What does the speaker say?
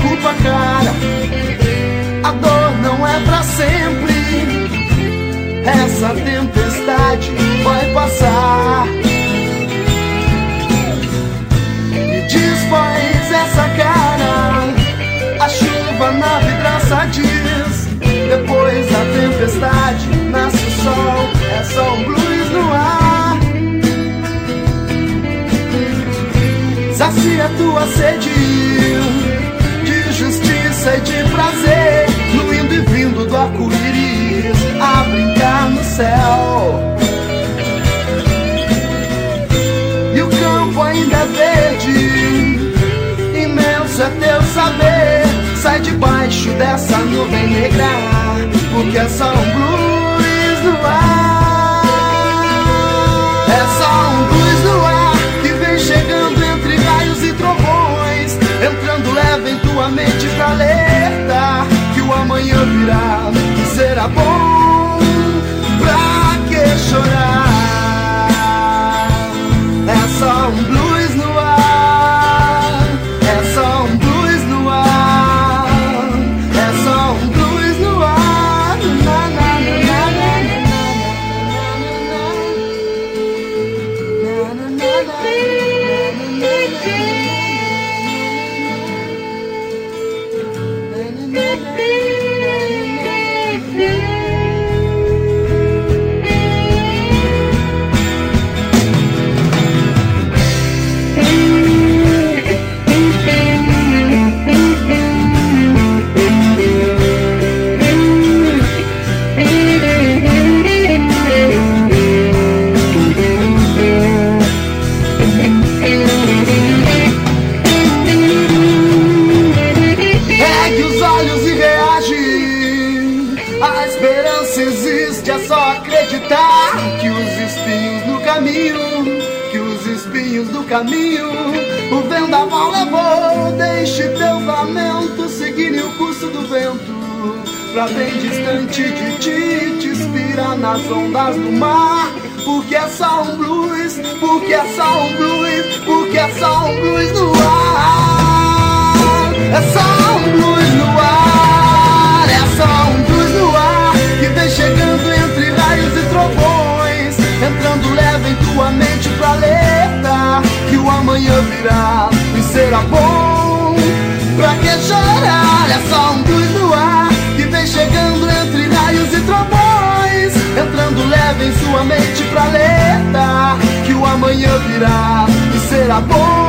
preocupa, cara, a dor não é pra sempre. Essa tempestade vai passar. Me diz, pois, essa cara, a chuva na vidraça diz: depois da tempestade nasce o sol, é só um blues no ar. Sacia tua sede de justiça e de prazer, no indo e vindo do arco-íris a brincar no céu. E o campo ainda é verde, imenso é teu saber. Sai debaixo dessa nuvem negra, porque é só um blues no ar. É só um blues no ar que vem chegando entre raios e trovões, entrando leve em tua mente pra alertar que o amanhã virá e será bom. Pra que chorar? É só um blues no ar. É só um blues no ar. É só um blues no ar. Na, na, na, na, na, que os espinhos no caminho, que os espinhos do caminho o vendaval levou. Deixe teu lamento seguir o curso do vento, pra bem distante de ti te inspirar nas ondas do mar. Porque é só um blues, porque é só um blues, porque é só um blues no ar. É só um blues no ar, é só um blues no ar que vem chegando entre raios e trovões, entrando leve em tua mente pra alertar que o amanhã virá e será bom. Pra que chorar? É só um blues no ar que vem chegando entre raios e trovões, entrando leve em sua mente pra alertar que o amanhã virá e será bom.